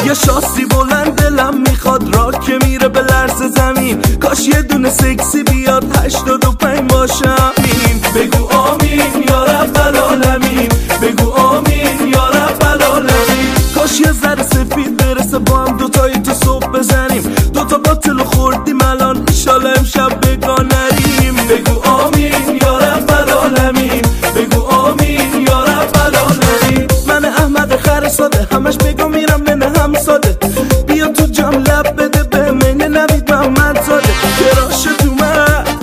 یه شاسی بلند دلم میخواد، راه که میره به لرز زمین. کاش یه دونه سکسی بیاد 85 باشه همین. بگو آمین یا